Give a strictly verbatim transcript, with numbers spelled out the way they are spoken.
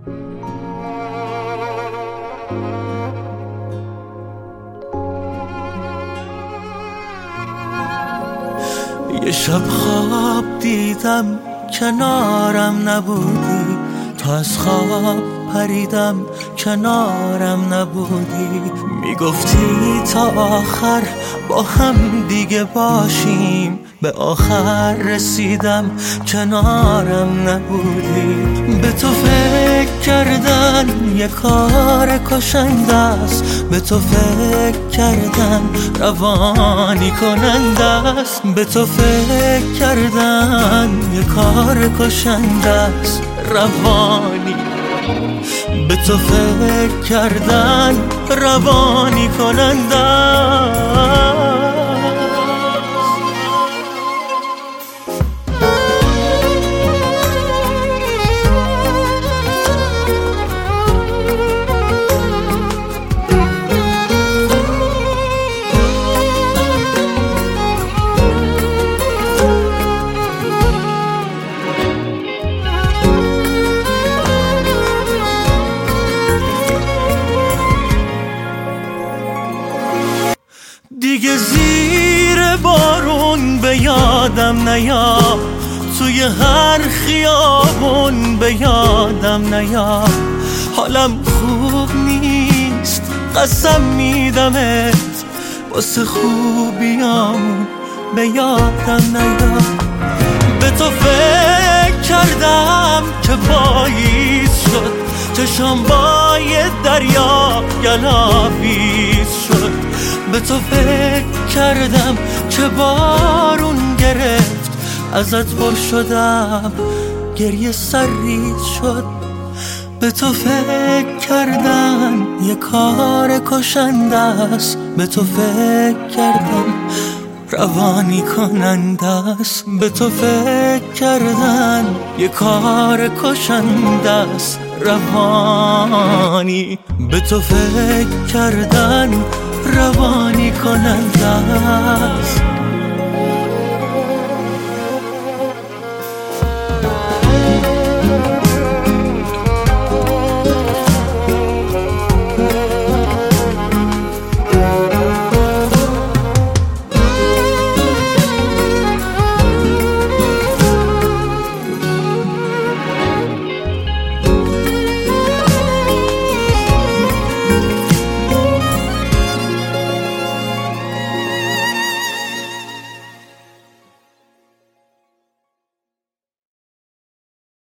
یه شب خواب دیدم کنارم نبودی، تا از خواب پریدم کنارم نبودی. میگفتی تا آخر با هم دیگه باشیم، به آخر رسیدم کنارم نبودی. به تو فکر کردن یه کار کشنده است، به تو فکر کردن روانی کننده است. به تو فکر کردن یه کار کشنده است، روانی. به تو فکر کردن روانی کننده است. دیگه زیر بارون به یادم نیا، توی هر خیابون به یادم نیا. حالم خوب نیست قسم میدمت، واسه خوبیامون به یادم نیا. به تو فکر کردم که پاییز شد، چشام با یه دریا گلاویز شد. به تو فکر کردم که بارون گرفت، ازت پر شدم گریه سرریز شد. به تو فکر کردن یه کار کشنده است، به تو فکر کردم روانی کننده است. به تو فکر کردن یه کار کشنده است، روانی. به تو فکر کردن روانی کننده است.